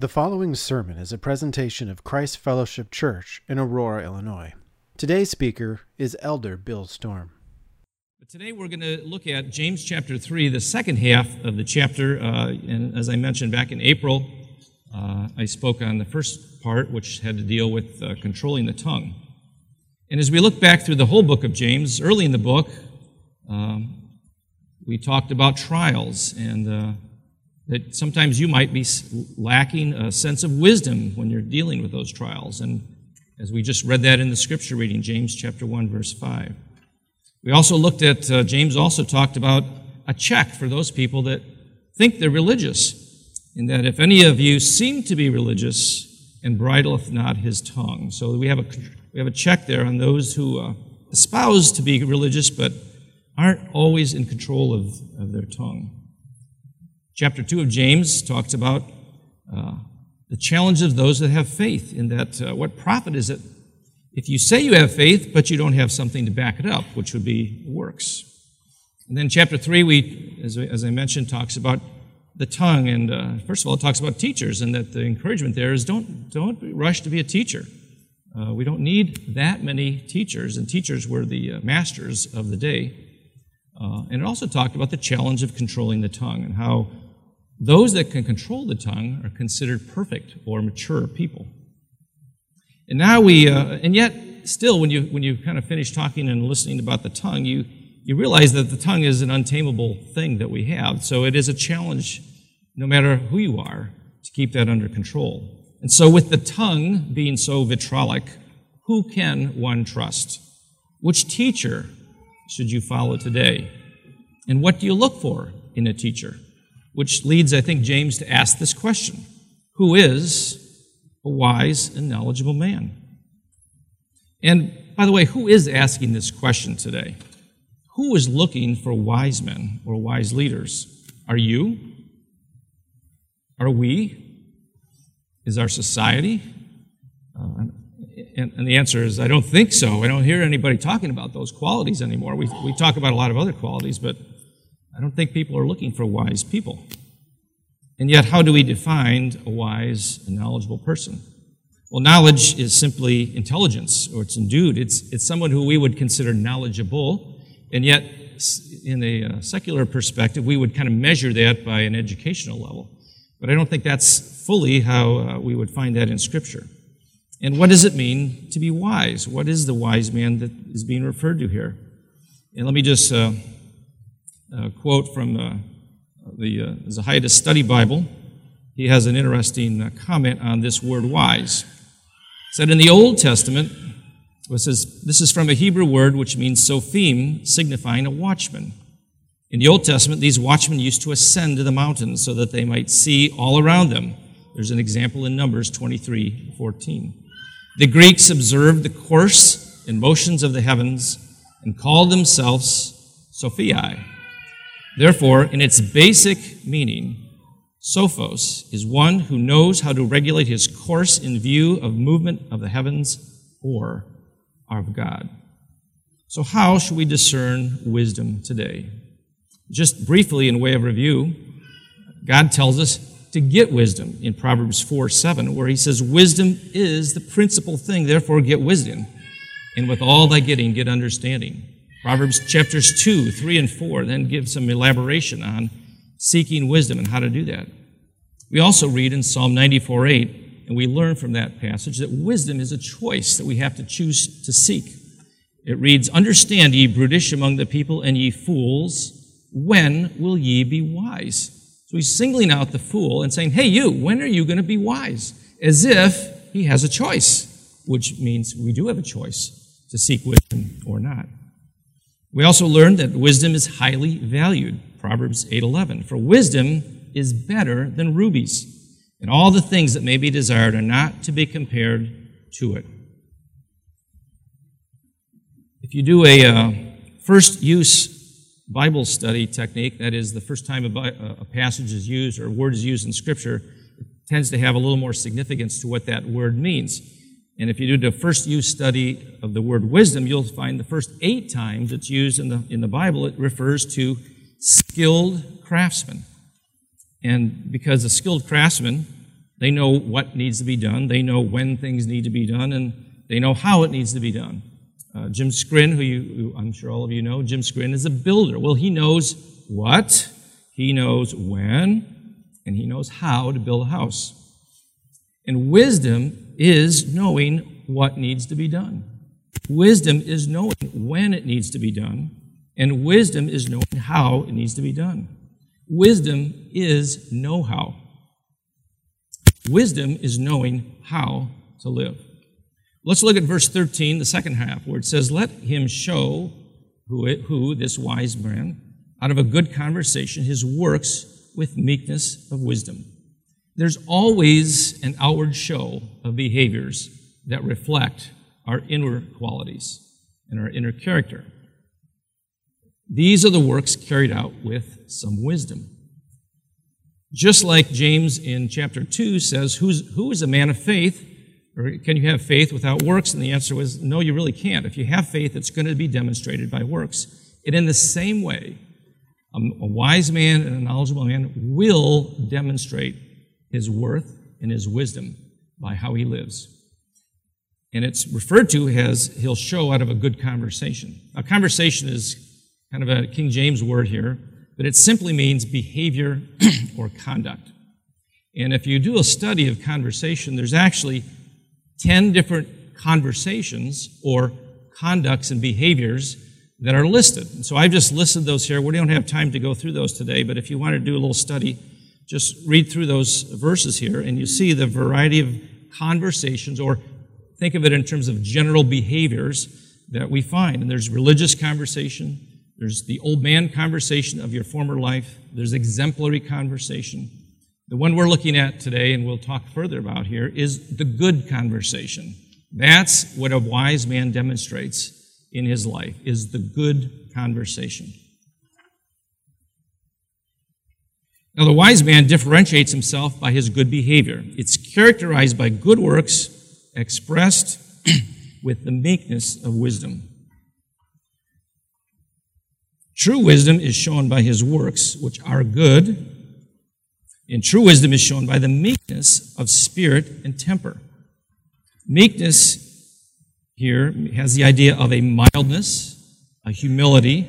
The following sermon is a presentation of Christ Fellowship Church in Aurora, Illinois. Today's speaker is Elder Bill Storm. Today we're going to look at James chapter 3, the second half of the chapter. And as I mentioned back in April, I spoke on the first part, which had to deal with controlling the tongue. And as we look back through the whole book of James, early in the book, we talked about trials and that sometimes you might be lacking a sense of wisdom when you're dealing with those trials. And as we just read that in the scripture reading, James chapter 1, verse 5. We also looked at, James also talked about a check for those people that think they're religious, in that if any of you seem to be religious and bridleth not his tongue. So we have a check there on those who espouse to be religious but aren't always in control of their tongue. Chapter 2 of James talks about the challenge of those that have faith, in that what profit is it if you say you have faith, but you don't have something to back it up, which would be works. And then chapter 3, as I mentioned, talks about the tongue. And first of all, it talks about teachers, and that the encouragement there is don't rush to be a teacher. We don't need that many teachers, and teachers were the masters of the day. And it also talked about the challenge of controlling the tongue, and how those that can control the tongue are considered perfect or mature people. And now and yet still, when you kind of finish talking and listening about the tongue, you realize that the tongue is an untamable thing that we have. So it is a challenge, no matter who you are, to keep that under control. And so with the tongue being so vitriolic, who can one trust? Which teacher should you follow today? And what do you look for in a teacher? Which leads, I think, James to ask this question: who is a wise and knowledgeable man? And by the way, who is asking this question today? Who is looking for wise men or wise leaders? Are you? Are we? Is our society? And the answer is, I don't think so. I don't hear anybody talking about those qualities anymore. We talk about a lot of other qualities, but I don't think people are looking for wise people. And yet, how do we define a wise and knowledgeable person? Well, knowledge is simply intelligence, or it's endued. It's someone who we would consider knowledgeable, and yet, in a secular perspective, we would kind of measure that by an educational level. But I don't think that's fully how we would find that in Scripture. And what does it mean to be wise? What is the wise man that is being referred to here? And let me just quote from the Zahidus Study Bible. He has an interesting comment on this word wise. It said, in the Old Testament, it says, this is from a Hebrew word which means sophim, signifying a watchman. In the Old Testament, these watchmen used to ascend to the mountains so that they might see all around them. There's an example in Numbers 23:14. The Greeks observed the course and motions of the heavens and called themselves Sophii. Therefore, in its basic meaning, Sophos is one who knows how to regulate his course in view of movement of the heavens or of God. So how should we discern wisdom today? Just briefly, in way of review, God tells us to get wisdom in Proverbs 4:7, where he says, wisdom is the principal thing, therefore get wisdom. And with all thy getting, get understanding. Proverbs chapters 2, 3, and 4 then give some elaboration on seeking wisdom and how to do that. We also read in Psalm 94:8, and we learn from that passage that wisdom is a choice that we have to choose to seek. It reads, understand, ye brutish among the people, and ye fools, when will ye be wise? So he's singling out the fool and saying, hey, you, when are you going to be wise? As if he has a choice, which means we do have a choice to seek wisdom or not. We also learned that wisdom is highly valued. Proverbs 8:11. For wisdom is better than rubies, and all the things that may be desired are not to be compared to it. If you do a first-use Bible study technique, that is, the first time a passage is used or a word is used in Scripture, it tends to have a little more significance to what that word means. And if you do the first use study of the word wisdom, you'll find the first 8 times it's used in the Bible, it refers to skilled craftsmen. And because a skilled craftsman They know what needs to be done. They know when things need to be done, and they know how it needs to be done. Jim Scrin, who I'm sure all of you know, Jim Scrin is a builder. Well, he knows what, he knows when, and he knows how to build a house. And wisdom is knowing what needs to be done. Wisdom is knowing when it needs to be done, and wisdom is knowing how it needs to be done. Wisdom is know-how. Wisdom is knowing how to live. Let's look at verse 13, the second half, where it says, "Let him show who this wise man, out of a good conversation, his works with meekness of wisdom." There's always an outward show of behaviors that reflect our inner qualities and our inner character. These are the works carried out with some wisdom. Just like James in chapter 2 says, who is a man of faith? Or can you have faith without works? And the answer was, no, you really can't. If you have faith, it's going to be demonstrated by works. And in the same way, a wise man and a knowledgeable man will demonstrate his worth and his wisdom by how he lives. And it's referred to as he'll show out of a good conversation. A conversation is kind of a King James word here, but it simply means behavior or conduct. And if you do a study of conversation, there's actually 10 different conversations or conducts and behaviors that are listed. And so I've just listed those here. We don't have time to go through those today, but if you want to do a little study, just read through those verses here, and you see the variety of conversations, or think of it in terms of general behaviors that we find. And there's religious conversation, there's the old man conversation of your former life, there's exemplary conversation. The one we're looking at today, and we'll talk further about here, is the good conversation. That's what a wise man demonstrates in his life, is the good conversation. Now, the wise man differentiates himself by his good behavior. It's characterized by good works expressed with the meekness of wisdom. True wisdom is shown by his works, which are good, and true wisdom is shown by the meekness of spirit and temper. Meekness here has the idea of a mildness, a humility,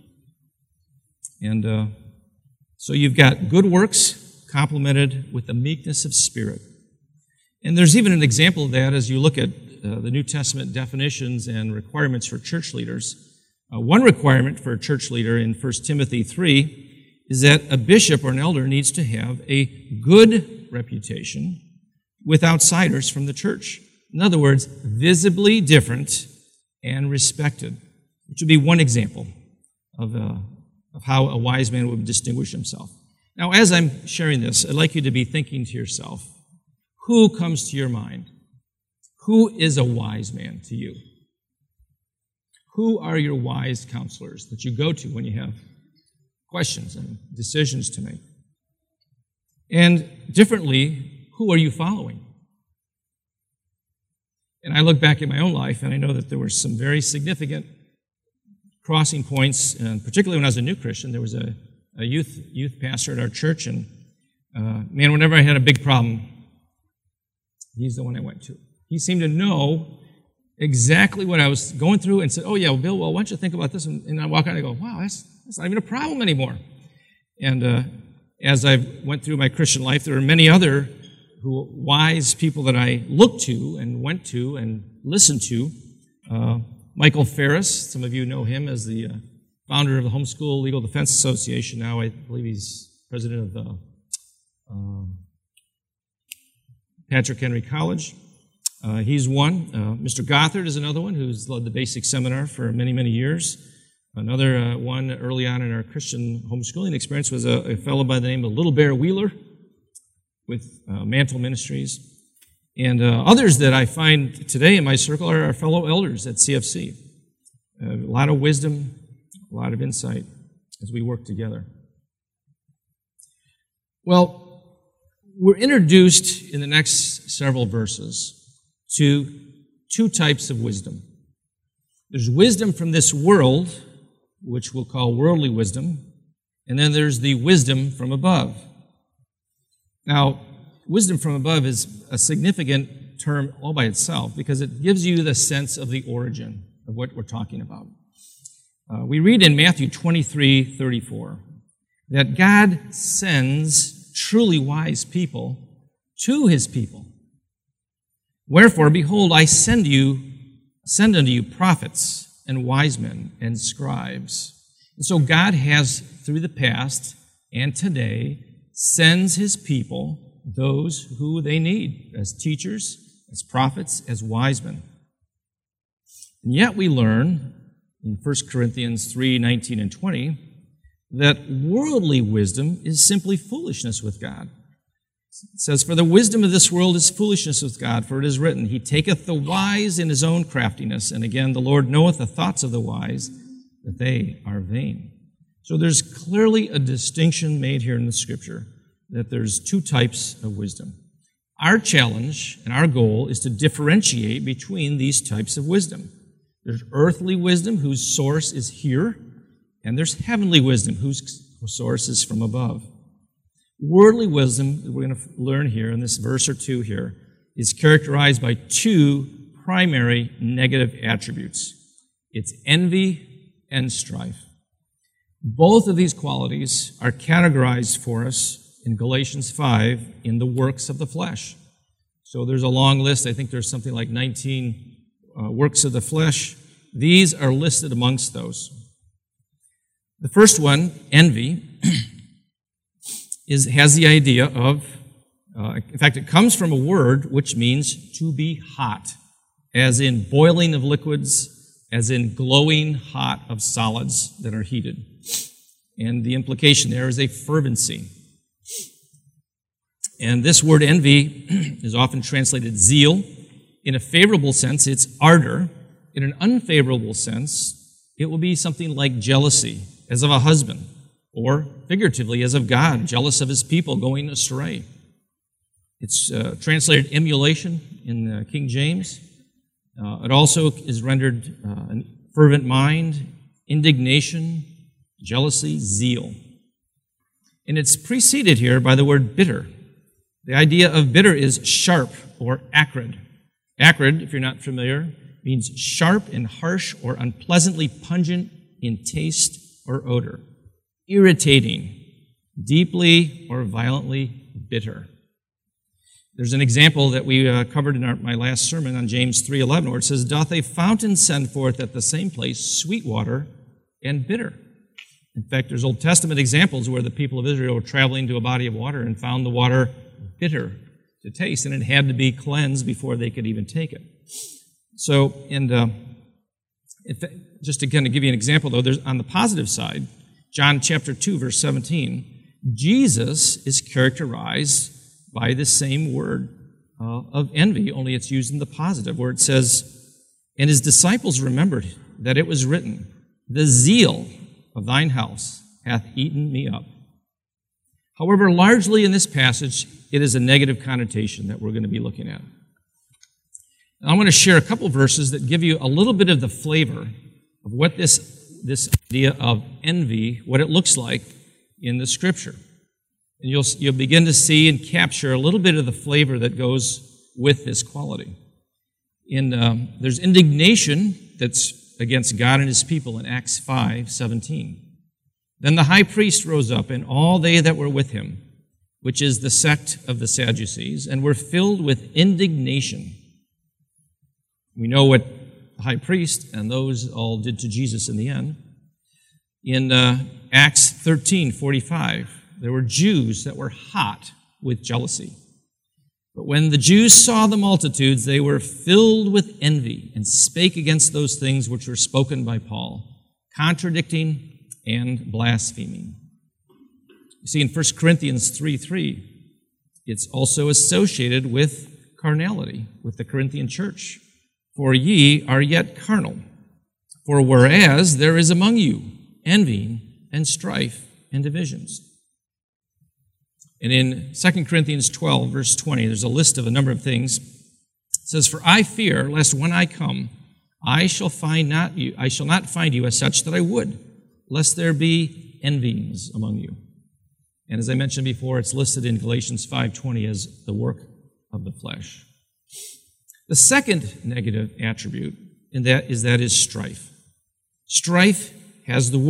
and so you've got good works complemented with the meekness of spirit. And there's even an example of that as you look at the New Testament definitions and requirements for church leaders. One requirement for a church leader in 1 Timothy 3 is that a bishop or an elder needs to have a good reputation with outsiders from the church. In other words, visibly different and respected, which would be one example of how a wise man would distinguish himself. Now, as I'm sharing this, I'd like you to be thinking to yourself, who comes to your mind? Who is a wise man to you? Who are your wise counselors that you go to when you have questions and decisions to make? And differently, who are you following? And I look back at my own life, and I know that there were some very significant crossing points, and particularly when I was a new Christian. There was a youth pastor at our church, and man, whenever I had a big problem, he's the one I went to. He seemed to know exactly what I was going through and said, "Oh yeah, well, Bill, well, why don't you think about this?" And I walk out and I go, "Wow, that's not even a problem anymore." And as I went through my Christian life, there were many other wise people that I looked to and went to and listened to. Michael Ferris, some of you know him as the founder of the Homeschool Legal Defense Association. Now I believe he's president of Patrick Henry College. He's one. Mr. Gothard is another one who's led the basic seminar for many, many years. Another one early on in our Christian homeschooling experience was a fellow by the name of Little Bear Wheeler with Mantle Ministries. And others that I find today in my circle are our fellow elders at CFC. A lot of wisdom, a lot of insight as we work together. Well, we're introduced in the next several verses to two types of wisdom. There's wisdom from this world, which we'll call worldly wisdom, and then there's the wisdom from above. Now, wisdom from above is a significant term all by itself because it gives you the sense of the origin of what we're talking about. We read in Matthew 23:34 that God sends truly wise people to his people. Wherefore, behold, I send unto you prophets and wise men and scribes. And so God has, through the past and today, sends his people those who they need as teachers, as prophets, as wise men. And yet we learn in 1 Corinthians 3:19 and 20 that worldly wisdom is simply foolishness with God. It says, "For the wisdom of this world is foolishness with God, for it is written, He taketh the wise in his own craftiness. And again, the Lord knoweth the thoughts of the wise, that they are vain." So there's clearly a distinction made here in the Scripture that there's two types of wisdom. Our challenge and our goal is to differentiate between these types of wisdom. There's earthly wisdom whose source is here, and there's heavenly wisdom whose source is from above. Worldly wisdom, that we're going to learn here in this verse or two here, is characterized by two primary negative attributes. It's envy and strife. Both of these qualities are categorized for us in Galatians 5 in the works of the flesh. So there's a long list. I think there's something like 19 works of the flesh. These are listed amongst those. The first one, envy, has the idea of, in fact, it comes from a word which means to be hot, as in boiling of liquids, as in glowing hot of solids that are heated. And the implication there is a fervency. And this word envy is often translated zeal. In a favorable sense, it's ardor. In an unfavorable sense, it will be something like jealousy, as of a husband, or figuratively, as of God, jealous of his people going astray. It's translated emulation in King James. It also is rendered a fervent mind, indignation, jealousy, zeal. And it's preceded here by the word bitter. The idea of bitter is sharp or acrid. Acrid, if you're not familiar, means sharp and harsh or unpleasantly pungent in taste or odor. Irritating, deeply or violently bitter. There's an example that we covered in my last sermon on James 3:11, where it says, "Doth a fountain send forth at the same place sweet water and bitter?" In fact, there's Old Testament examples where the people of Israel were traveling to a body of water and found the water bitter to taste, and it had to be cleansed before they could even take it. So, just to kind of give you an example, though, there's on the positive side, John chapter 2, verse 17, Jesus is characterized by the same word of envy, only it's used in the positive, where it says, "And his disciples remembered that it was written, The zeal of thine house hath eaten me up." However, largely in this passage, it is a negative connotation that we're going to be looking at. And I want to share a couple verses that give you a little bit of the flavor of what this idea of envy, what it looks like in the Scripture. And you'll begin to see and capture a little bit of the flavor that goes with this quality. There's indignation that's against God and his people in Acts 5:17. "Then the high priest rose up, and all they that were with him, which is the sect of the Sadducees, and were filled with indignation." We know what the high priest and those all did to Jesus in the end. In Acts 13:45, there were Jews that were hot with jealousy. But when the Jews saw the multitudes, they were filled with envy and spake against those things which were spoken by Paul, contradicting and blaspheming. You see, in 1 Corinthians 3:3, it's also associated with carnality, with the Corinthian church. "For ye are yet carnal. For whereas there is among you envying and strife and divisions." And in 2 Corinthians 12, verse 20, there's a list of a number of things. It says, "For I fear, lest when I come, I shall not find you as such that I would, lest there be envyings among you." And as I mentioned before, it's listed in Galatians 5:20 as the work of the flesh. The second negative attribute is strife. Strife has the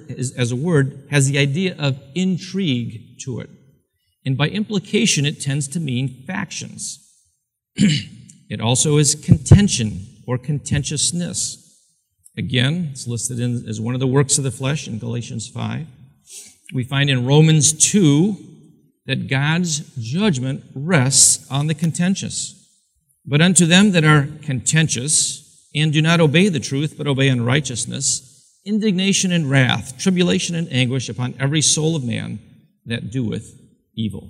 idea of intrigue to it. And by implication, it tends to mean factions. It also is contention or contentiousness. Again, it's listed as one of the works of the flesh in Galatians 5. We find in Romans 2 that God's judgment rests on the contentious. But unto them that are contentious and do not obey the truth, but obey unrighteousness, indignation and wrath, tribulation and anguish upon every soul of man that doeth evil.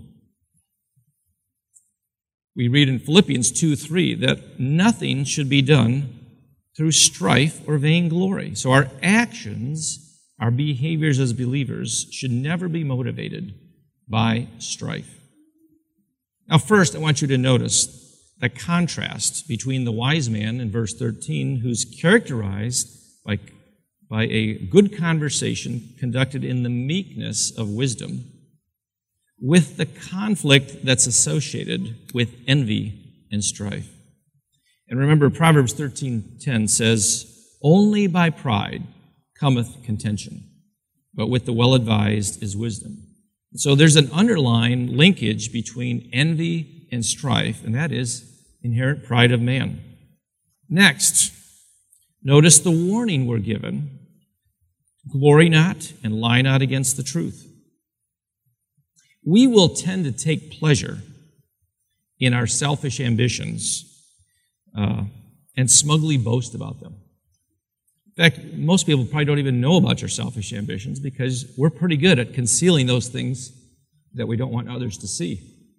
We read in Philippians 2:3 that nothing should be done through strife or vainglory. So our actions, our behaviors as believers, should never be motivated by strife. Now, first, I want you to notice the contrast between the wise man in verse 13, who's characterized by a good conversation conducted in the meekness of wisdom, with the conflict that's associated with envy and strife. And remember, Proverbs 13:10 says, "Only by pride cometh contention, but with the well-advised is wisdom." So there's an underlying linkage between envy and strife, and that is inherent pride of man. Next, notice the warning we're given: glory not and lie not against the truth. We will tend to take pleasure in our selfish ambitions and smugly boast about them. In fact, most people probably don't even know about your selfish ambitions because we're pretty good at concealing those things that we don't want others to see.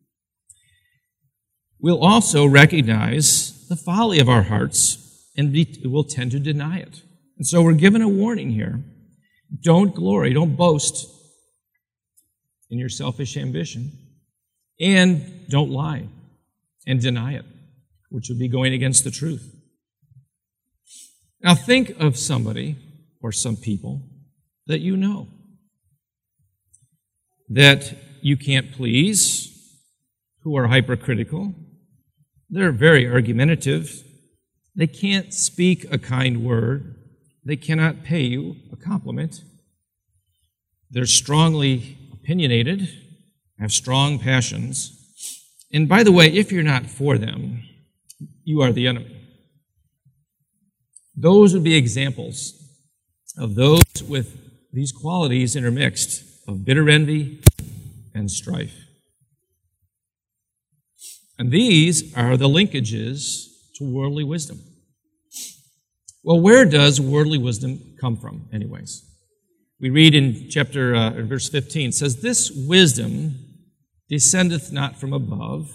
We'll also recognize the folly of our hearts and we'll tend to deny it. And so we're given a warning here. Don't glory, don't boast in your selfish ambition, and don't lie and deny it, which would be going against the truth. Now think of somebody or some people that you know that you can't please, who are hypercritical. They're very argumentative. They can't speak a kind word. They cannot pay you a compliment. They're strongly opinionated, have strong passions. And by the way, if you're not for them, you are the enemy. Those would be examples of those with these qualities intermixed of bitter envy and strife. And these are the linkages to worldly wisdom. Well, where does worldly wisdom come from, anyways? We read in verse 15, it says, "This wisdom descendeth not from above,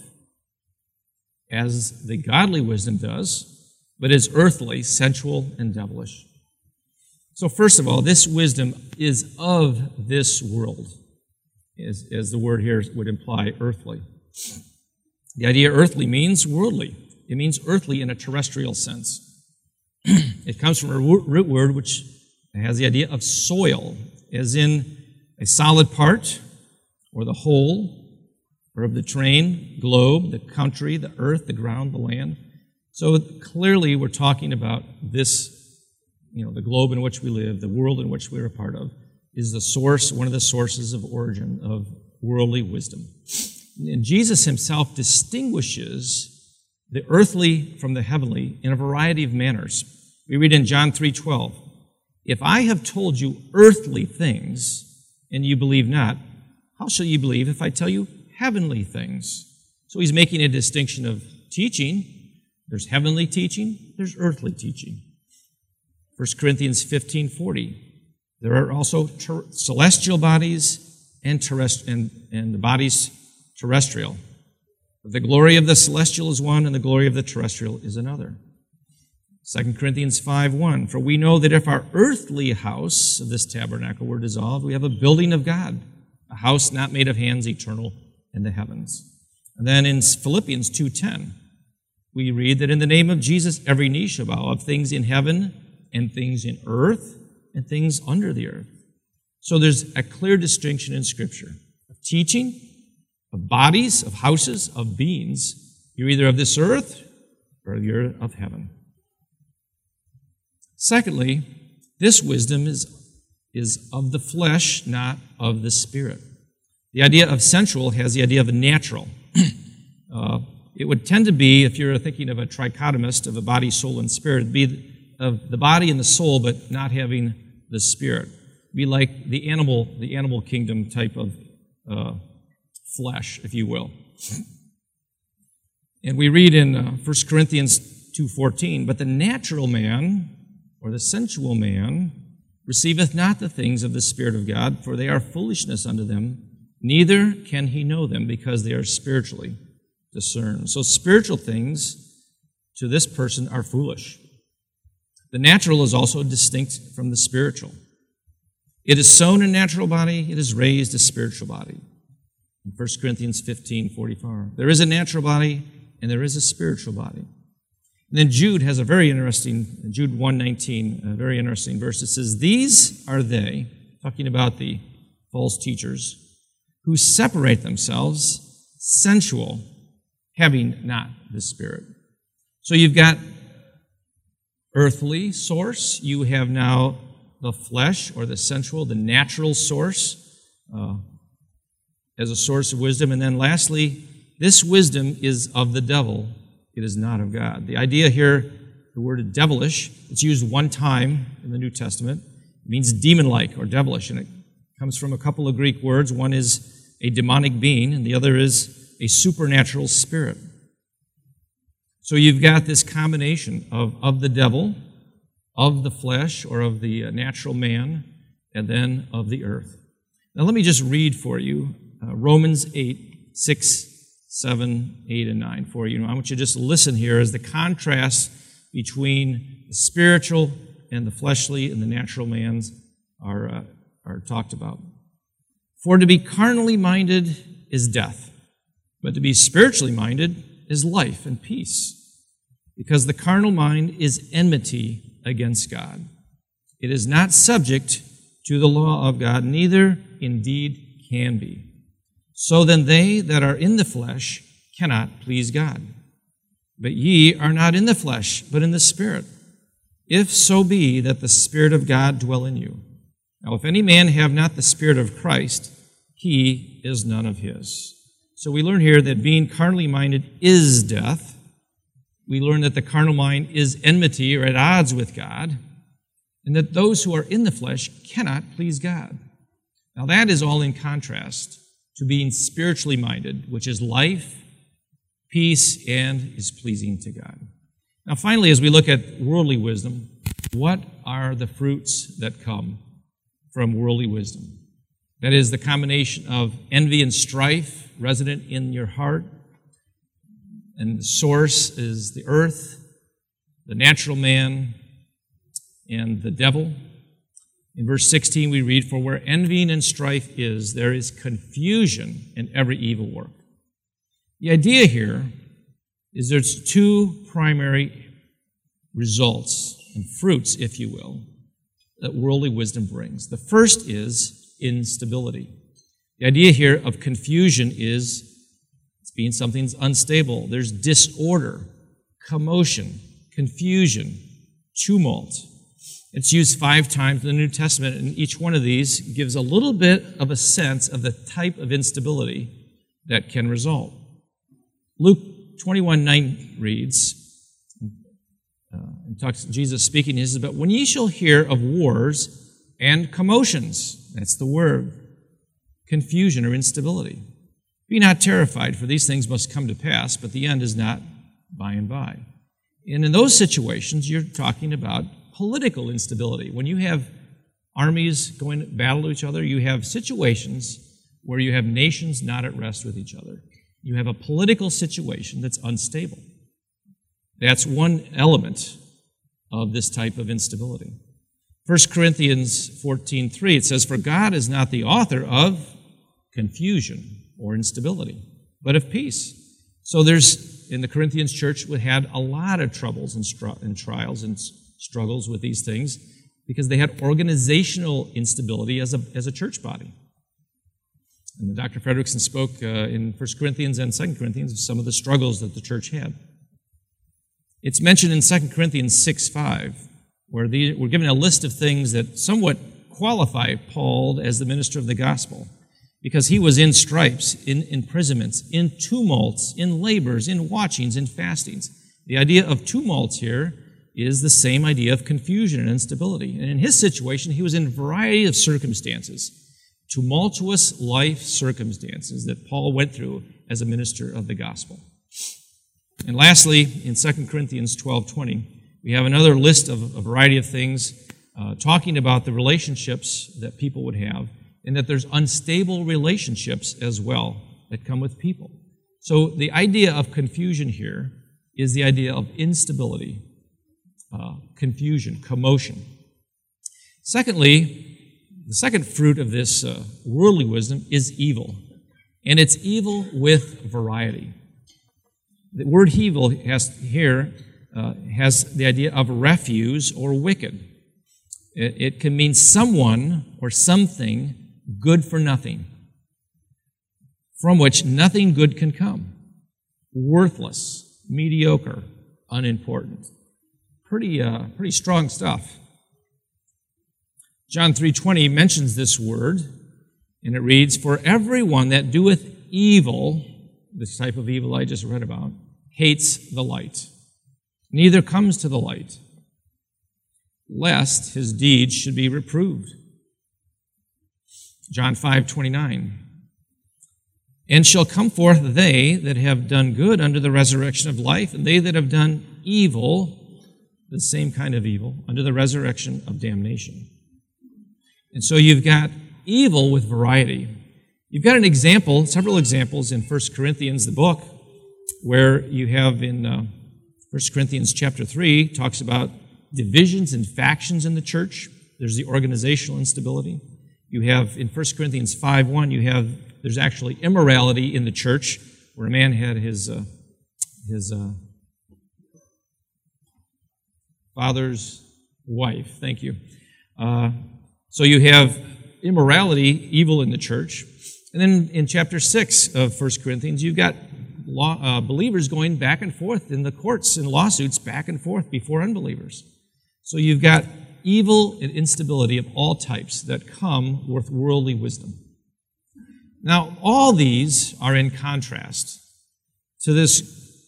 as the godly wisdom does, but is earthly, sensual, and devilish." So first of all, this wisdom is of this world, as the word here would imply, earthly. The idea earthly means worldly. It means earthly in a terrestrial sense. It comes from a root word which has the idea of soil, as in a solid part, or the whole, or of the terrain, globe, the country, the earth, the ground, the land. So clearly we're talking about this, the globe in which we live, the world in which we're a part of, is the source, one of the sources of origin of worldly wisdom. And Jesus himself distinguishes the earthly from the heavenly in a variety of manners. We read in John 3:12, "If I have told you earthly things and you believe not, how shall you believe if I tell you heavenly things?" So he's making a distinction of teaching. There's heavenly teaching, there's earthly teaching. 1 Corinthians 15:40, there are also celestial bodies and the bodies terrestrial. The glory of the celestial is one, and the glory of the terrestrial is another. 2 Corinthians 5:1, "For we know that if our earthly house of this tabernacle were dissolved, we have a building of God, a house not made of hands, eternal in the heavens." And then in Philippians 2:10, we read that in the name of Jesus, every knee shall bow, of things in heaven and things in earth and things under the earth. So there's a clear distinction in Scripture. teaching, of bodies, of houses, of beings. You're either of this earth or you're of heaven. Secondly, this wisdom is of the flesh, not of the spirit. The idea of sensual has the idea of natural. It would tend to be, if you're thinking of a trichotomist of a body, soul, and spirit, it'd be of the body and the soul, but not having the spirit. It'd be like the animal kingdom type of flesh, if you will. And we read in 1 Corinthians 2:14, "But the natural man, or the sensual man, receiveth not the things of the Spirit of God, for they are foolishness unto them, neither can he know them, because they are spiritually discerned." So spiritual things to this person are foolish. The natural is also distinct from the spiritual. It is sown a natural body, it is raised a spiritual body. In 1 Corinthians 15:44, there is a natural body and there is a spiritual body. And then Jude has a very interesting, Jude 1:19, a very interesting verse. It says, "These are they," talking about the false teachers, "who separate themselves sensual, having not the Spirit." So you've got earthly source, you have now the flesh or the sensual, the natural source as a source of wisdom. And then lastly, this wisdom is of the devil. It is not of God. The idea here, the word devilish, it's used one time in the New Testament. It means demon-like or devilish, and it comes from a couple of Greek words. One is a demonic being, and the other is a supernatural spirit. So you've got this combination of the devil, of the flesh, or of the natural man, and then of the earth. Now let me just read for you Romans 8:6, 7, 8, and 9 for you. I want you to just listen here as the contrast between the spiritual and the fleshly and the natural man's are talked about. "For to be carnally minded is death, but to be spiritually minded is life and peace. Because the carnal mind is enmity against God. It is not subject to the law of God, neither indeed can be. So then they that are in the flesh cannot please God. But ye are not in the flesh, but in the Spirit, if so be that the Spirit of God dwell in you. Now if any man have not the Spirit of Christ, he is none of his." So we learn here that being carnally minded is death. We learn that the carnal mind is enmity or at odds with God, and that those who are in the flesh cannot please God. Now that is all in contrast to being spiritually minded, which is life, peace, and is pleasing to God. Now finally, as we look at worldly wisdom, what are the fruits that come from worldly wisdom? That is the combination of envy and strife resident in your heart, and the source is the earth, the natural man, and the devil. In verse 16 we read, "For where envying and strife is, there is confusion in every evil work." The idea here is there's two primary results and fruits, if you will, that worldly wisdom brings. The first is instability. The idea here of confusion is it's being something's unstable. There's disorder, commotion, confusion, tumult. It's used 5 times in the New Testament, and each one of these gives a little bit of a sense of the type of instability that can result. Luke 21:9 reads, Jesus speaking, he says, "But when ye shall hear of wars and commotions," that's the word, confusion or instability, "be not terrified, for these things must come to pass, but the end is not by and by." And in those situations, you're talking about political instability. When you have armies going to battle to each other, you have situations where you have nations not at rest with each other. You have a political situation that's unstable. That's one element of this type of instability. 1 Corinthians 14:3, it says, "For God is not the author of confusion or instability, but of peace." So in the Corinthians church, we had a lot of troubles and trials and struggles with these things because they had organizational instability as a church body. And Dr. Fredrickson spoke in 1 Corinthians and 2 Corinthians of some of the struggles that the church had. It's mentioned in 2 Corinthians 6:5, where we're given a list of things that somewhat qualify Paul as the minister of the gospel, because he was in stripes, in imprisonments, in tumults, in labors, in watchings, in fastings. The idea of tumults here is the same idea of confusion and instability. And in his situation, he was in a variety of circumstances, tumultuous life circumstances that Paul went through as a minister of the gospel. And lastly, in 2 Corinthians 12:20, we have another list of a variety of things talking about the relationships that people would have, and that there's unstable relationships as well that come with people. So the idea of confusion here is the idea of instability, confusion, commotion. Secondly, the second fruit of this worldly wisdom is evil, and it's evil with variety. The word evil has the idea of refuse or wicked. It can mean someone or something good for nothing, from which nothing good can come. Worthless, mediocre, unimportant. Pretty strong stuff. John 3:20 mentions this word, and it reads, "For everyone that doeth evil," this type of evil I just read about, "hates the light, neither comes to the light, lest his deeds should be reproved." John 5:29, "And shall come forth they that have done good unto the resurrection of life, and they that have done evil," the same kind of evil, "unto the resurrection of damnation." And so you've got evil with variety. You've got an example, several examples in 1 Corinthians, the book, where you have in 1 Corinthians chapter 3, talks about divisions and factions in the church. There's the organizational instability. You have in 1 Corinthians 5:1, there's actually immorality in the church, where a man had his father's wife. Thank you. So you have immorality, evil in the church. And then in chapter 6 of 1 Corinthians, you've got believers going back and forth in the courts and lawsuits back and forth before unbelievers. So you've got evil and instability of all types that come with worldly wisdom. Now, all these are in contrast to this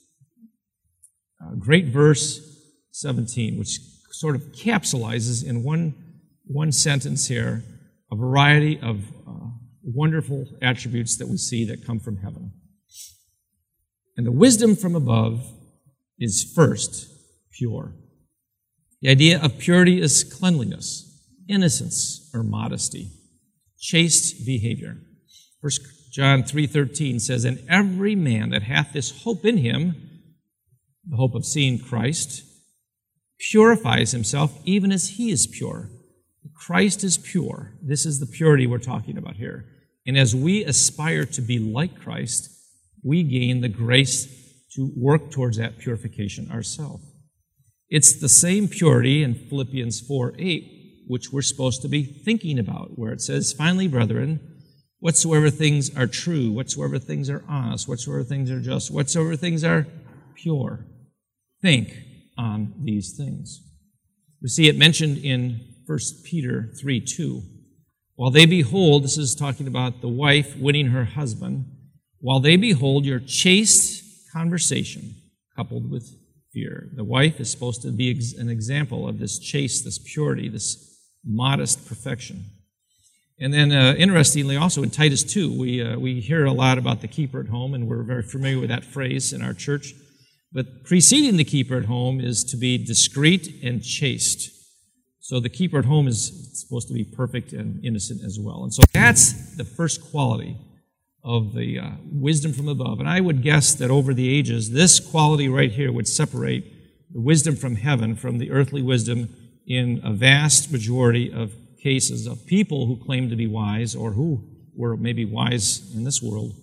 great verse 17, which sort of capsulizes in one sentence here a variety of wonderful attributes that we see that come from heaven. And the wisdom from above is first pure. The idea of purity is cleanliness, innocence, or modesty, chaste behavior. 1 John 3:13 says, "And every man that hath this hope in him," the hope of seeing Christ, "purifies himself even as he is pure." Christ is pure. This is the purity we're talking about here. And as we aspire to be like Christ, we gain the grace to work towards that purification ourselves. It's the same purity in Philippians 4:8, which we're supposed to be thinking about, where it says, "Finally, brethren, whatsoever things are true, whatsoever things are honest, whatsoever things are just, whatsoever things are pure, think on these things." We see it mentioned in 1 Peter 3:2. "While they behold," this is talking about the wife winning her husband, "while they behold your chaste conversation coupled with fear." The wife is supposed to be an example of this chaste, this purity, this modest perfection. And then, interestingly, also in Titus 2, we hear a lot about the keeper at home, and we're very familiar with that phrase in our church. But preceding the keeper at home is to be discreet and chaste. So the keeper at home is supposed to be perfect and innocent as well. And so that's the first quality of the wisdom from above. And I would guess that over the ages, this quality right here would separate the wisdom from heaven from the earthly wisdom in a vast majority of cases of people who claim to be wise, or who were maybe wise in this world,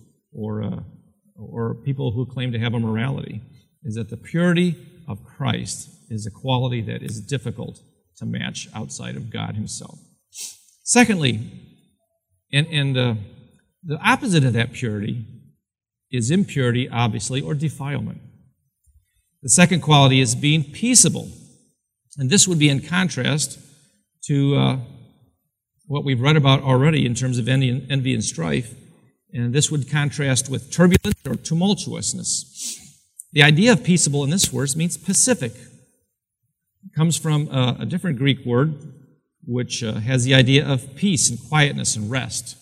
or people who claim to have a morality, is that the purity of Christ is a quality that is difficult to match outside of God himself. Secondly, and The opposite of that purity is impurity, obviously, or defilement. The second quality is being peaceable. And this would be in contrast to what we've read about already in terms of envy and strife. And this would contrast with turbulence or tumultuousness. The idea of peaceable in this verse means pacific. It comes from a different Greek word, which has the idea of peace and quietness and rest.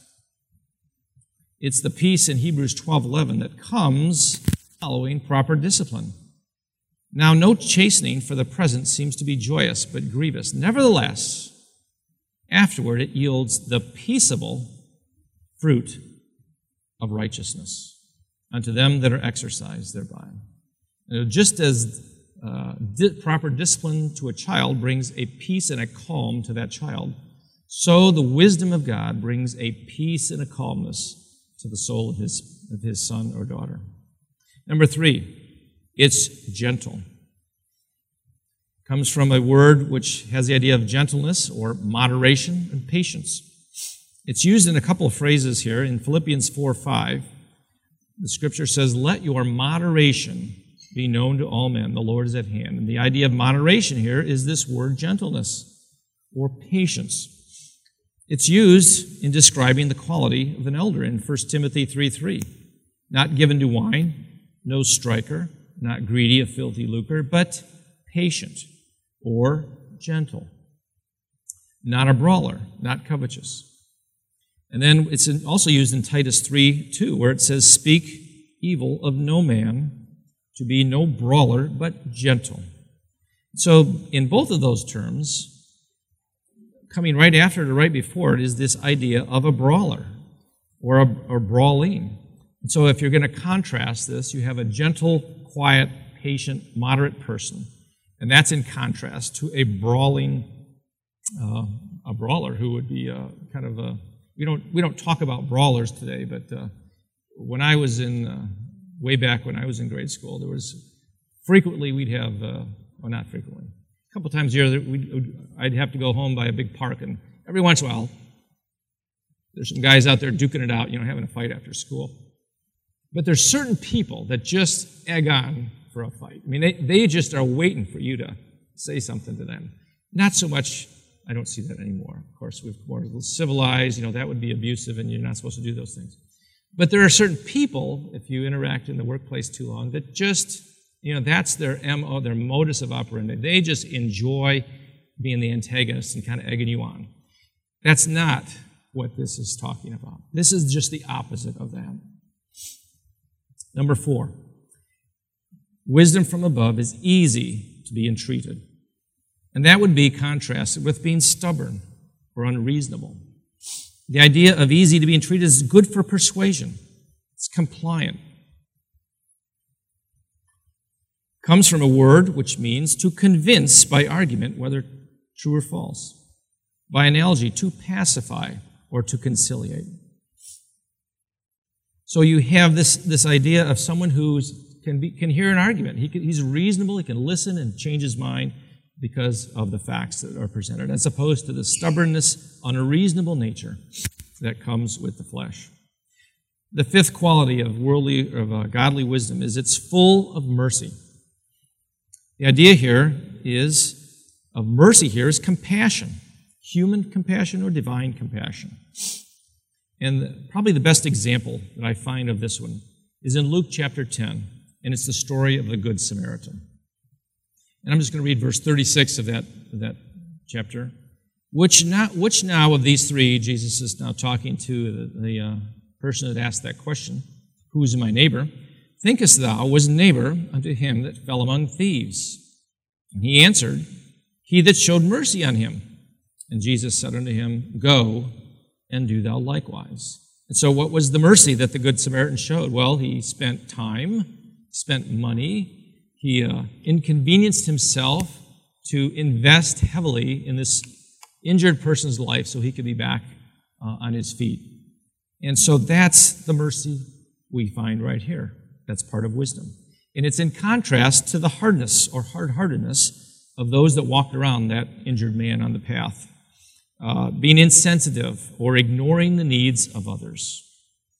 It's the peace in Hebrews 12:11 that comes following proper discipline. Now, no chastening for the present seems to be joyous, but grievous. Nevertheless, afterward it yields the peaceable fruit of righteousness unto them that are exercised thereby. Just as proper discipline to a child brings a peace and a calm to that child, so the wisdom of God brings a peace and a calmness to the soul of his son or daughter. Number 3, it's gentle. It comes from a word which has the idea of gentleness or moderation and patience. It's used in a couple of phrases here. In Philippians 4:5, the scripture says, "Let your moderation be known to all men. The Lord is at hand." And the idea of moderation here is this word gentleness or patience. It's used in describing the quality of an elder in 1 Timothy 3:3. Not given to wine, no striker, not greedy of filthy lucre, but patient or gentle. Not a brawler, not covetous. And then it's also used in Titus 3:2, where it says, "Speak evil of no man, to be no brawler, but gentle." So in both of those terms, coming right after it or right before it is this idea of a brawler or brawling. And so if you're going to contrast this, you have a gentle, quiet, patient, moderate person. And that's in contrast to a brawling, a brawler who would be kind of a, we don't talk about brawlers today, but when I was way back when I was in grade school, there was frequently we'd have, well, not frequently, a couple times a year I'd have to go home by a big park, and every once in a while there's some guys out there duking it out, having a fight after school. But there's certain people that just egg on for a fight. I mean, they just are waiting for you to say something to them. Not so much, I don't see that anymore. Of course, we're more civilized, that would be abusive, and you're not supposed to do those things. But there are certain people, if you interact in the workplace too long, that just, that's their MO, their modus of operandi. They just enjoy being the antagonist and kind of egging you on. That's not what this is talking about. This is just the opposite of that. Number 4, wisdom from above is easy to be entreated. And that would be contrasted with being stubborn or unreasonable. The idea of easy to be entreated is good for persuasion. It's compliant. Comes from a word which means to convince by argument, whether true or false. By analogy, to pacify or to conciliate. So you have this idea of someone who can hear an argument. He's reasonable, he can listen and change his mind because of the facts that are presented, as opposed to the stubbornness, unreasonable nature that comes with the flesh. The 5th quality of godly wisdom is it's full of mercy. The idea here of mercy here is compassion, human compassion or divine compassion. And probably the best example that I find of this one is in Luke chapter 10, and it's the story of the Good Samaritan. And I'm just going to read verse 36 of that chapter. Which now of these 3, Jesus is now talking to the person that asked that question, who is my neighbor? Thinkest thou was neighbor unto him that fell among thieves? And he answered, He that showed mercy on him. And Jesus said unto him, Go and do thou likewise. And so what was the mercy that the Good Samaritan showed? Well, he spent time, spent money, he inconvenienced himself to invest heavily in this injured person's life so he could be back on his feet. And so that's the mercy we find right here. That's part of wisdom. And it's in contrast to the hardness or hard-heartedness of those that walked around that injured man on the path, being insensitive or ignoring the needs of others.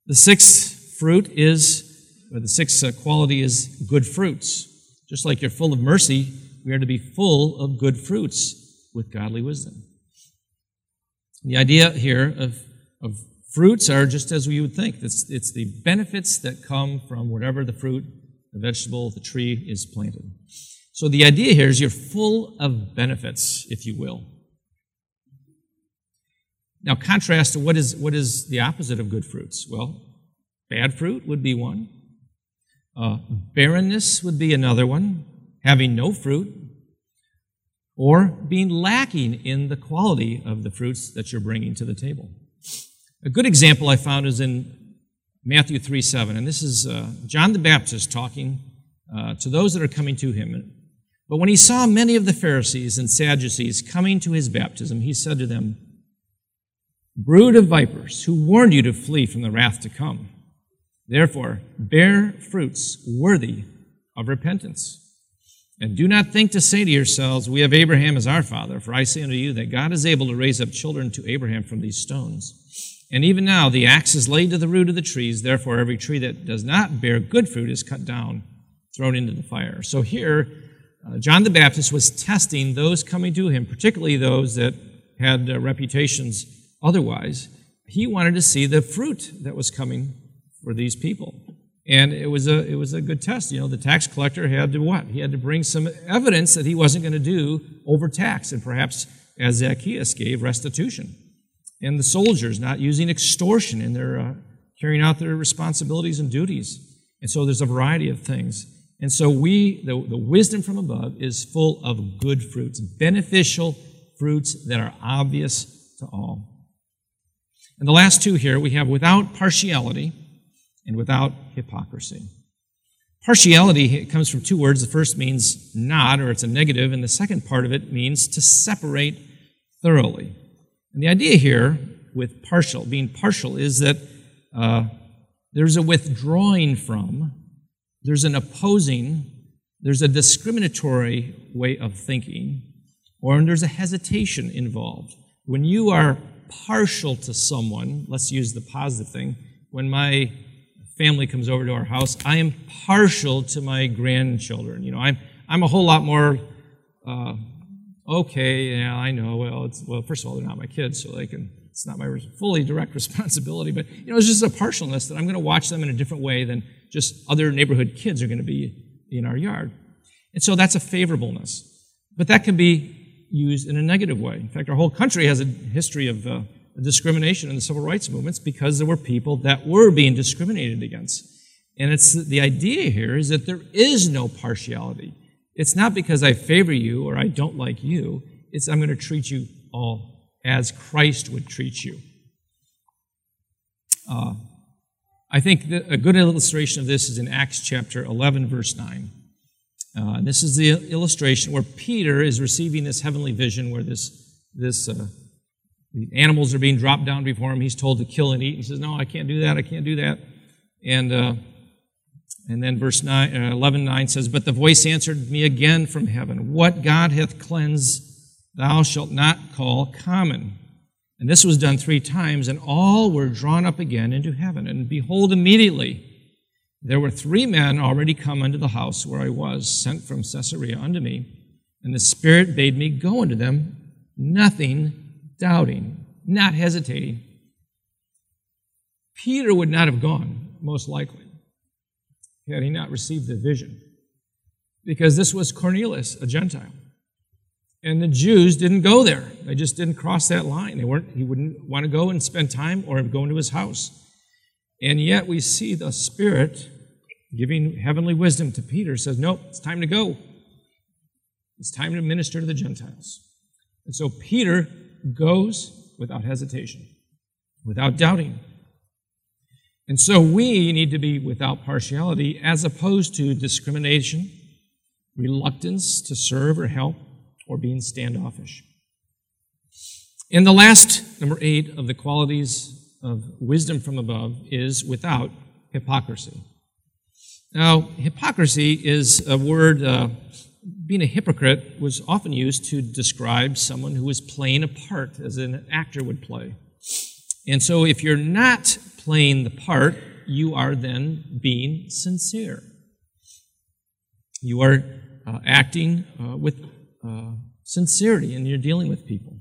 The sixth fruit the sixth quality is good fruits. Just like you're full of mercy, we are to be full of good fruits with godly wisdom. The idea here of fruits are just as we would think. It's the benefits that come from whatever the fruit, the vegetable, the tree is planted. So the idea here is you're full of benefits, if you will. Now contrast to what is the opposite of good fruits? Well, bad fruit would be one. Barrenness would be another one. Having no fruit. Or being lacking in the quality of the fruits that you're bringing to the table. A good example I found is in Matthew 3:7, and this is John the Baptist talking to those that are coming to him. But when he saw many of the Pharisees and Sadducees coming to his baptism, he said to them, "Brood of vipers, who warned you to flee from the wrath to come? Therefore, bear fruits worthy of repentance. And do not think to say to yourselves, 'We have Abraham as our father,' for I say unto you that God is able to raise up children to Abraham from these stones. And even now the axe is laid to the root of the trees, therefore every tree that does not bear good fruit is cut down, thrown into the fire." So here, John the Baptist was testing those coming to him, particularly those that had reputations otherwise. He wanted to see the fruit that was coming for these people. And it was a good test. You know, the tax collector had to what? He had to bring some evidence that he wasn't going to do overtax, and perhaps, as Zacchaeus gave, restitution. And the soldiers not using extortion in their carrying out their responsibilities and duties. And so there's a variety of things. And so the wisdom from above is full of good fruits, beneficial fruits that are obvious to all. And the last two here we have without partiality and without hypocrisy. Partiality comes from two words. The first means not, or it's a negative, and the second part of it means to separate thoroughly. And the idea here with being partial, is that there's a withdrawing from, there's an opposing, there's a discriminatory way of thinking, or there's a hesitation involved. When you are partial to someone, let's use the positive thing, when my family comes over to our house, I am partial to my grandchildren. You know, I'm a whole lot more, okay, yeah, I know, well, first of all, they're not my kids, so it's not my fully direct responsibility, but, you know, it's just a partialness that I'm going to watch them in a different way than just other neighborhood kids are going to be in our yard. And so that's a favorableness. But that can be used in a negative way. In fact, our whole country has a history of discrimination in the civil rights movements because there were people that were being discriminated against. And it's the idea here is that there is no partiality. It's not because I favor you or I don't like you. It's I'm going to treat you all as Christ would treat you. I think that a good illustration of this is in Acts chapter 11, verse 9. This is the illustration where Peter is receiving this heavenly vision where the animals are being dropped down before him. He's told to kill and eat. He says, no, I can't do that. I can't do that. And then verse 11:9 says, but the voice answered me again from heaven, what God hath cleansed, thou shalt not call common. And this was done 3 times, and all were drawn up again into heaven. And behold, immediately there were 3 men already come unto the house where I was, sent from Caesarea unto me. And the Spirit bade me go unto them, nothing doubting, not hesitating. Peter would not have gone, most likely, had he not received the vision. Because this was Cornelius, a Gentile. And the Jews didn't go there. They just didn't cross that line. He wouldn't want to go and spend time or go into his house. And yet we see the Spirit giving heavenly wisdom to Peter, says, nope, it's time to go. It's time to minister to the Gentiles. And so Peter goes without hesitation, without doubting. And so we need to be without partiality as opposed to discrimination, reluctance to serve or help, or being standoffish. And the last, number 8, of the qualities of wisdom from above is without hypocrisy. Now, hypocrisy is a word, being a hypocrite was often used to describe someone who was playing a part as an actor would play. And so if you're not playing the part, you are then being sincere. You are acting with sincerity, and you're dealing with people.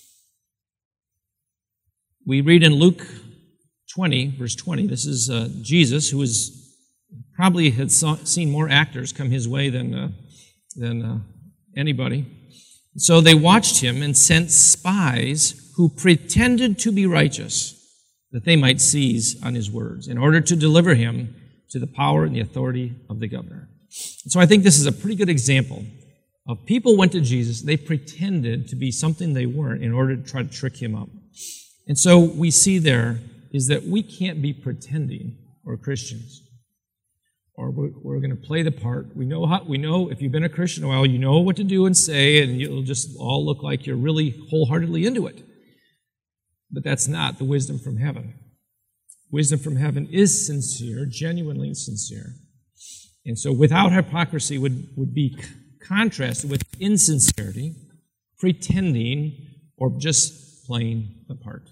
We read in Luke 20, verse 20, this is Jesus, who probably had seen more actors come his way than anybody. So they watched him and sent spies who pretended to be righteous, that they might seize on his words, in order to deliver him to the power and the authority of the governor. And so I think this is a pretty good example of people went to Jesus, they pretended to be something they weren't in order to try to trick him up. And so we see there is that we can't be pretending we're Christians, or we're going to play the part. We know if you've been a Christian a while, you know what to do and say, and it'll just all look like you're really wholeheartedly into it. But that's not the wisdom from heaven. Wisdom from heaven is sincere, genuinely sincere. And so without hypocrisy would be contrasted with insincerity, pretending, or just playing the part.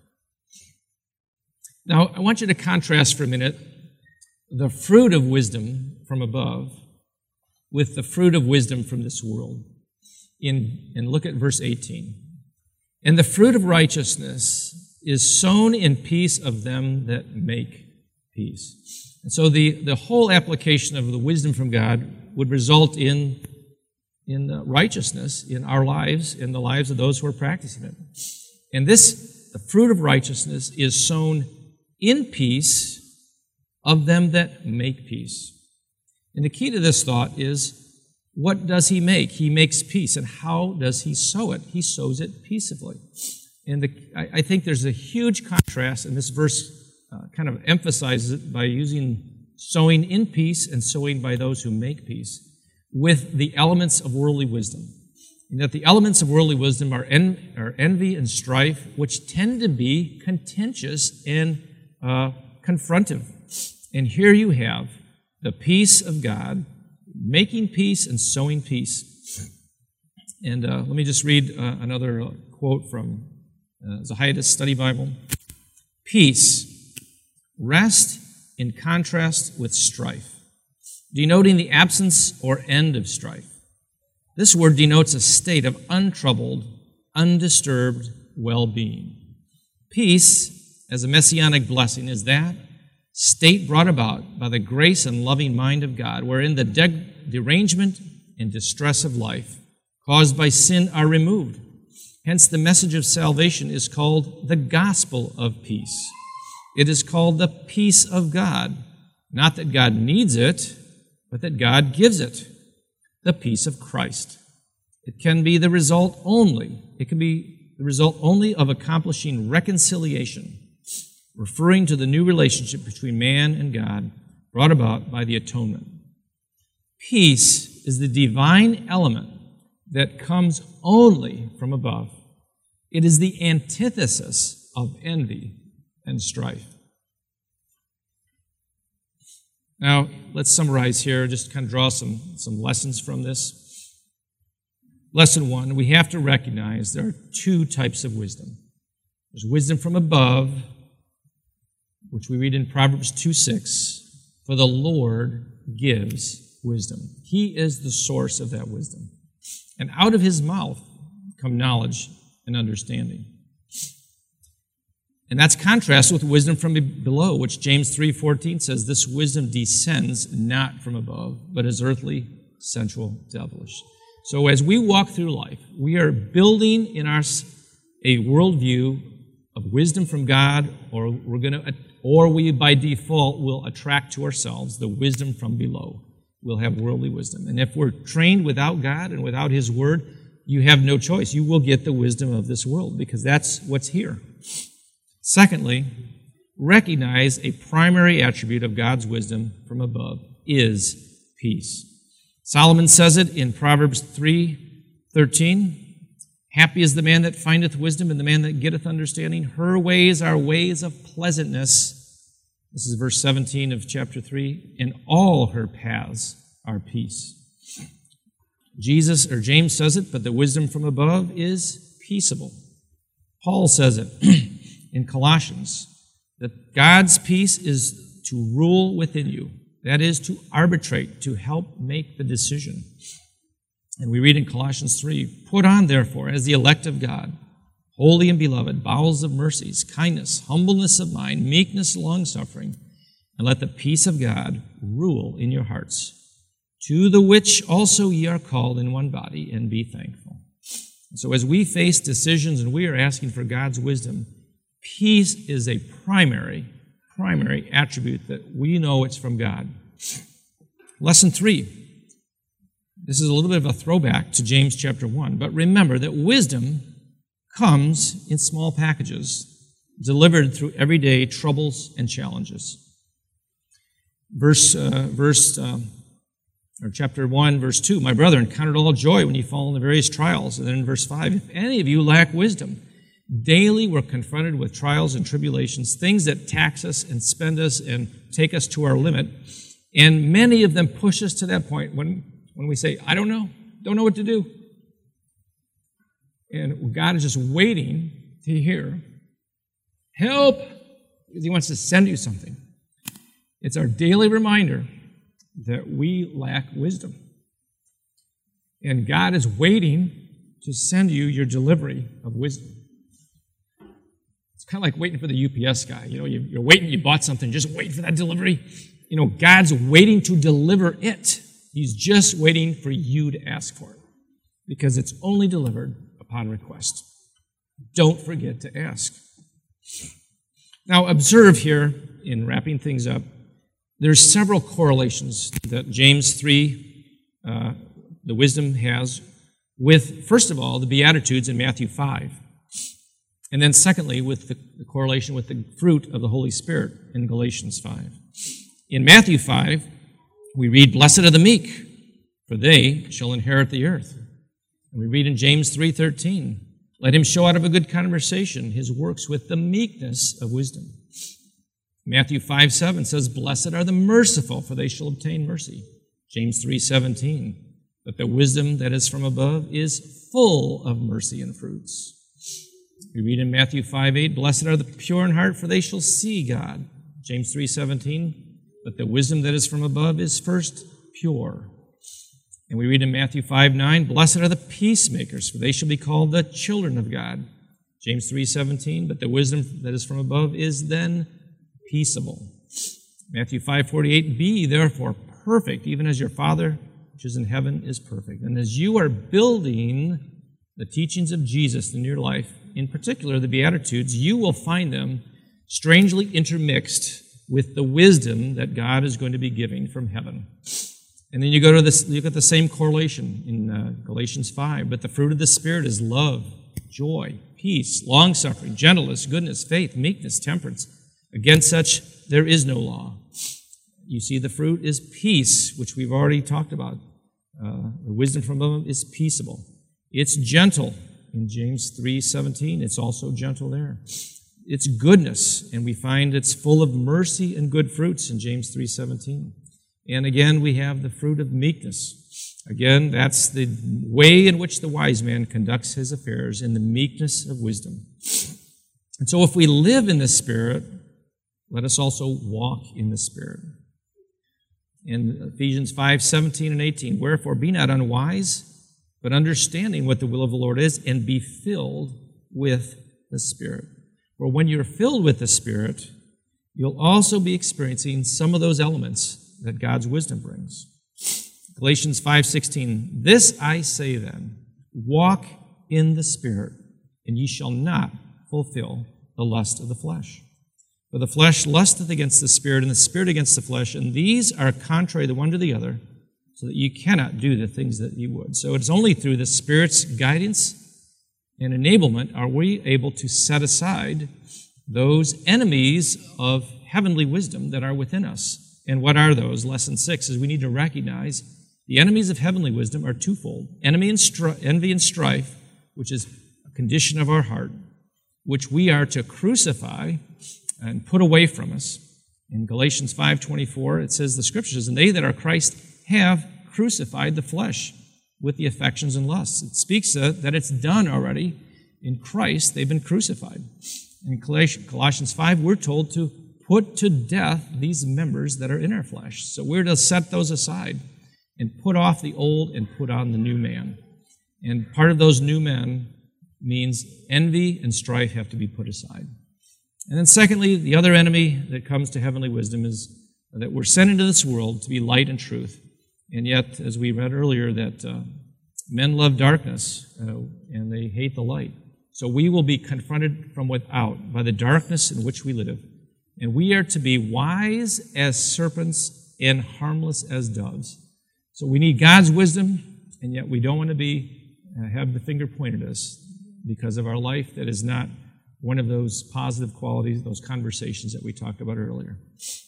Now, I want you to contrast for a minute the fruit of wisdom from above with the fruit of wisdom from this world. And look at verse 18. And the fruit of righteousness is sown in peace of them that make peace. And so the whole application of the wisdom from God would result in righteousness in our lives, in the lives of those who are practicing it. And the fruit of righteousness is sown in peace of them that make peace. And the key to this thought is, what does he make? He makes peace. And how does he sow it? He sows it peaceably. And I think there's a huge contrast, and this verse kind of emphasizes it by using sowing in peace and sowing by those who make peace with the elements of worldly wisdom. And that the elements of worldly wisdom are envy and strife, which tend to be contentious and confrontive. And here you have the peace of God, making peace and sowing peace. And let me just read another quote from Zahidus Study Bible. Peace, rest in contrast with strife, denoting the absence or end of strife. This word denotes a state of untroubled, undisturbed well-being. Peace, as a messianic blessing, is that state brought about by the grace and loving mind of God, wherein the derangement and distress of life caused by sin are removed. Hence, the message of salvation is called the gospel of peace. It is called the peace of God. Not that God needs it, but that God gives it. The peace of Christ. It can be the result only. It can be the result only of accomplishing reconciliation, referring to the new relationship between man and God brought about by the atonement. Peace is the divine element that comes only from above. It is the antithesis of envy and strife. Now, let's summarize here, just kind of draw some lessons from this. Lesson 1, we have to recognize there are two types of wisdom. There's wisdom from above, which we read in Proverbs 2:6, for the Lord gives wisdom. He is the source of that wisdom. And out of his mouth come knowledge and understanding. And that's contrasted with wisdom from below, which James 3:14 says, this wisdom descends not from above, but is earthly, sensual, devilish. So as we walk through life, we are building in us a worldview of wisdom from God, or we by default will attract to ourselves the wisdom from below. We'll have worldly wisdom. And if we're trained without God and without his word, you have no choice. You will get the wisdom of this world because that's what's here. Secondly, recognize a primary attribute of God's wisdom from above is peace. Solomon says it in Proverbs 3:13. Happy is the man that findeth wisdom and the man that getteth understanding. Her ways are ways of pleasantness. This is verse 17 of chapter 3. And all her paths are peace. James says it, but the wisdom from above is peaceable. Paul says it. in Colossians that God's peace is to rule within you. That is, to arbitrate, to help make the decision. And we read in Colossians 3, "Put on, therefore, as the elect of God, holy and beloved, bowels of mercies, kindness, humbleness of mind, meekness, long-suffering, and let the peace of God rule in your hearts, to the which also ye are called in one body, and be thankful." So as we face decisions and we are asking for God's wisdom, peace is a primary attribute that we know it's from God. Lesson 3. This is a little bit of a throwback to James chapter 1, but remember that wisdom comes in small packages, delivered through everyday troubles and challenges. Chapter 1, verse 2, "My brethren, count it all joy when you fall into various trials." And then in verse 5, "If any of you lack wisdom, daily we're confronted with trials and tribulations, things that tax us and spend us and take us to our limit. And many of them push us to that point when we say, I don't know what to do. And God is just waiting to hear, help, because He wants to send you something. It's our daily reminder that we lack wisdom. And God is waiting to send you your delivery of wisdom. It's kind of like waiting for the UPS guy. You're waiting, you bought something, just wait for that delivery. God's waiting to deliver it. He's just waiting for you to ask for it, because it's only delivered upon request. Don't forget to ask. Now, observe here, in wrapping things up, there's several correlations that James 3, the wisdom, has with, first of all, the Beatitudes in Matthew 5. And then secondly, with the correlation with the fruit of the Holy Spirit in Galatians 5. In Matthew 5, we read, "Blessed are the meek, for they shall inherit the earth." And we read in James 3:13, "Let him show out of a good conversation his works with the meekness of wisdom." Matthew 5:7 says, "Blessed are the merciful, for they shall obtain mercy." James 3:17, "But the wisdom that is from above is full of mercy and fruits." We read in Matthew 5:8, "Blessed are the pure in heart, for they shall see God." James 3:17, "But the wisdom that is from above is first pure." And we read in Matthew 5:9, "Blessed are the peacemakers, for they shall be called the children of God." James 3:17, "But the wisdom that is from above is then peaceable." Matthew 5:48, "Be therefore perfect, even as your Father which is in heaven is perfect." And as you are building the teachings of Jesus in your life, in particular the Beatitudes, you will find them strangely intermixed with the wisdom that God is going to be giving from heaven. And then you go to this, look at the same correlation in Galatians 5. "But the fruit of the Spirit is love, joy, peace, long-suffering, gentleness, goodness, faith, meekness, temperance. Against such there is no law." You see, the fruit is peace, which we've already talked about. The wisdom from above is peaceable. It's gentle. In James 3:17, it's also gentle there. It's goodness, and we find it's full of mercy and good fruits in James 3:17. And again, we have the fruit of meekness. Again, that's the way in which the wise man conducts his affairs, in the meekness of wisdom. And so if we live in the Spirit, let us also walk in the Spirit. In Ephesians 5:17 and 18, "Wherefore be not unwise, but understanding what the will of the Lord is, and be filled with the Spirit." For when you're filled with the Spirit, you'll also be experiencing some of those elements that God's wisdom brings. Galatians 5:16, "This I say then, walk in the Spirit, and ye shall not fulfill the lust of the flesh. For the flesh lusteth against the Spirit, and the Spirit against the flesh, and these are contrary the one to the other, so that you cannot do the things that you would." So it's only through the Spirit's guidance and enablement are we able to set aside those enemies of heavenly wisdom that are within us. And what are those? Lesson 6 is we need to recognize the enemies of heavenly wisdom are twofold. Envy and strife, which is a condition of our heart, which we are to crucify and put away from us. In Galatians 5:24, it says, the Scripture says, "And they that are Christ have crucified the flesh with the affections and lusts." It speaks that it's done already. In Christ, they've been crucified. In Colossians 5, we're told to put to death these members that are in our flesh. So we're to set those aside and put off the old and put on the new man. And part of those new men means envy and strife have to be put aside. And then secondly, the other enemy that comes to heavenly wisdom is that we're sent into this world to be light and truth. And yet, as we read earlier, that men love darkness and they hate the light. So we will be confronted from without by the darkness in which we live. And we are to be wise as serpents and harmless as doves. So we need God's wisdom, and yet we don't want to have the finger pointed at us because of our life that is not one of those positive qualities, those conversations that we talked about earlier.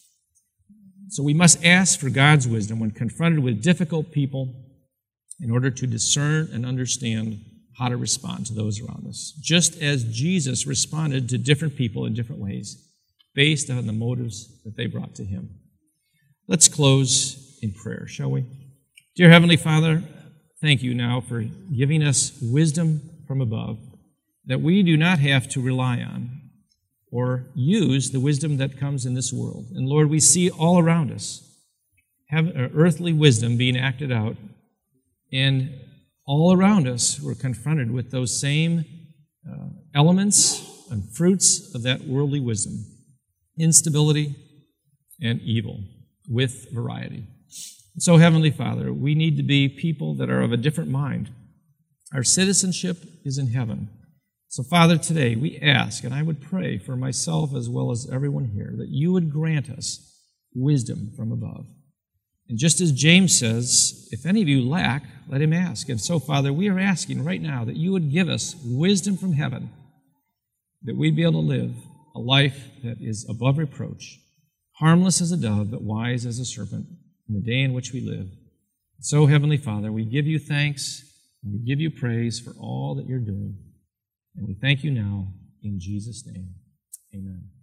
So we must ask for God's wisdom when confronted with difficult people in order to discern and understand how to respond to those around us, just as Jesus responded to different people in different ways based on the motives that they brought to him. Let's close in prayer, shall we? Dear Heavenly Father, thank you now for giving us wisdom from above that we do not have to rely on or use the wisdom that comes in this world. And Lord, we see all around us earthly wisdom being acted out, and all around us we're confronted with those same elements and fruits of that worldly wisdom: instability and evil with variety. So, Heavenly Father, we need to be people that are of a different mind. Our citizenship is in heaven. So, Father, today we ask, and I would pray for myself as well as everyone here, that you would grant us wisdom from above. And just as James says, if any of you lack, let him ask. And so, Father, we are asking right now that you would give us wisdom from heaven, that we'd be able to live a life that is above reproach, harmless as a dove, but wise as a serpent in the day in which we live. So, Heavenly Father, we give you thanks and we give you praise for all that you're doing. And we thank you now in Jesus' name. Amen.